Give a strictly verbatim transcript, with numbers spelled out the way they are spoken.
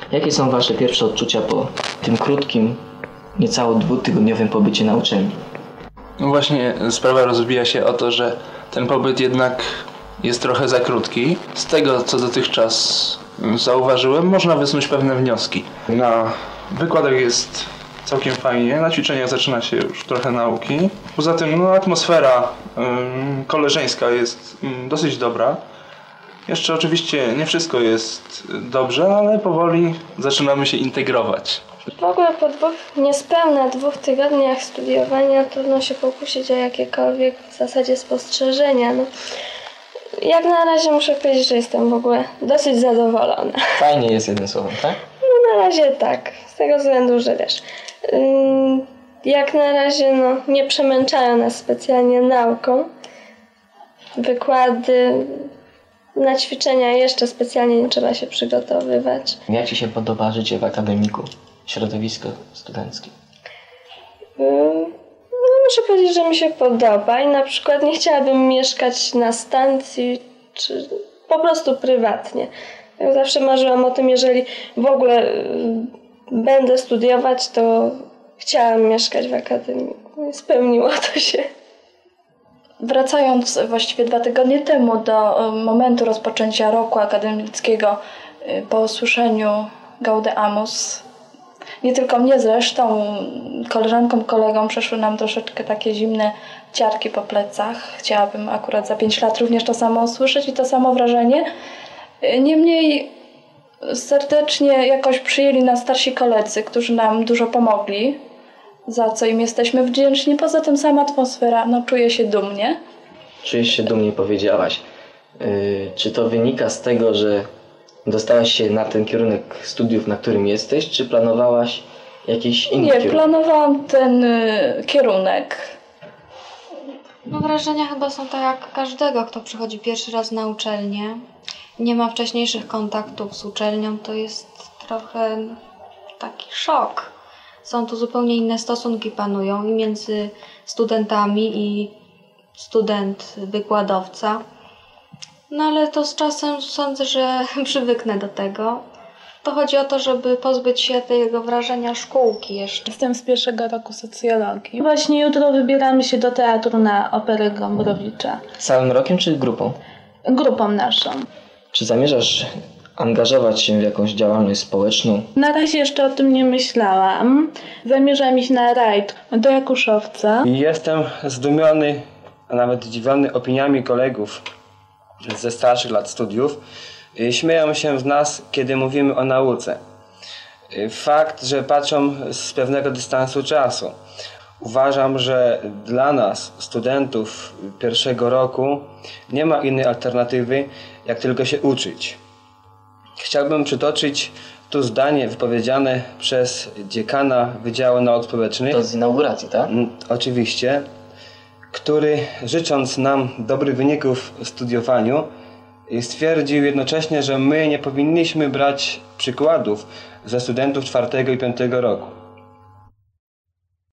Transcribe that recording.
Jakie są Wasze pierwsze odczucia po tym krótkim, niecało dwutygodniowym pobycie na uczelni? No właśnie sprawa rozbija się o to, że ten pobyt jednak jest trochę za krótki. Z tego, co dotychczas zauważyłem, można wysnuć pewne wnioski. Na wykładach jest całkiem fajnie, na ćwiczeniach zaczyna się już trochę nauki. Poza tym no, atmosfera ym, koleżeńska jest ym, dosyć dobra. Jeszcze oczywiście nie wszystko jest dobrze, ale powoli zaczynamy się integrować. W ogóle po dwóch, niespełna dwóch tygodniach studiowania trudno się pokusić o jakiekolwiek w zasadzie spostrzeżenia. No, jak na razie muszę powiedzieć, że jestem w ogóle dosyć zadowolona. Fajnie jest jednym słowem, tak? No na razie tak, z tego względu, że wiesz, yy, jak na razie no, nie przemęczają nas specjalnie nauką. Wykłady, na ćwiczenia jeszcze specjalnie nie trzeba się przygotowywać. Jak Ci się podoba życie w akademiku, środowisko studenckie? Yy, no, muszę powiedzieć, że mi się podoba i na przykład nie chciałabym mieszkać na stacji, czy po prostu prywatnie. Ja zawsze marzyłam o tym, jeżeli w ogóle yy, będę studiować, to chciałam mieszkać w akademiku. I spełniło to się. Wracając właściwie dwa tygodnie temu do momentu rozpoczęcia roku akademickiego po usłyszeniu Gaudeamus, nie tylko mnie zresztą, koleżankom, kolegom przeszły nam troszeczkę takie zimne ciarki po plecach. Chciałabym akurat za pięć lat również to samo usłyszeć i to samo wrażenie. Niemniej serdecznie jakoś przyjęli nas starsi koledzy, którzy nam dużo pomogli, za co im jesteśmy wdzięczni. Poza tym sama atmosfera, no czuję się dumnie. Czujesz się dumnie, powiedziałaś. Yy, czy to wynika z tego, że dostałaś się na ten kierunek studiów, na którym jesteś, czy planowałaś jakiś inny Nie, kierunek? planowałam ten y, kierunek. No wrażenia chyba są tak jak każdego, kto przychodzi pierwszy raz na uczelnię. Nie ma wcześniejszych kontaktów z uczelnią, to jest trochę taki szok. Są tu zupełnie inne stosunki panują i między studentami i student-wykładowca. No ale to z czasem sądzę, że przywyknę do tego. To chodzi o to, żeby pozbyć się tego wrażenia szkółki jeszcze. Jestem z pierwszego roku socjologii. Właśnie jutro wybieramy się do teatru na Operę Gombrowicza. Całym rokiem czy grupą? Grupą naszą. Czy zamierzasz angażować się w jakąś działalność społeczną? Na razie jeszcze o tym nie myślałam. Zamierzam iść na rajd do Jakuszowca. Jestem zdumiony, a nawet zdziwiony opiniami kolegów ze starszych lat studiów. Śmieją się z nas, kiedy mówimy o nauce. Fakt, że patrzą z pewnego dystansu czasu. Uważam, że dla nas, studentów pierwszego roku, nie ma innej alternatywy, jak tylko się uczyć. Chciałbym przytoczyć tu zdanie wypowiedziane przez dziekana Wydziału Nauk Społecznych. To z inauguracji, tak? Oczywiście, który życząc nam dobrych wyników w studiowaniu, stwierdził jednocześnie, że my nie powinniśmy brać przykładów ze studentów czwartego i piątego roku.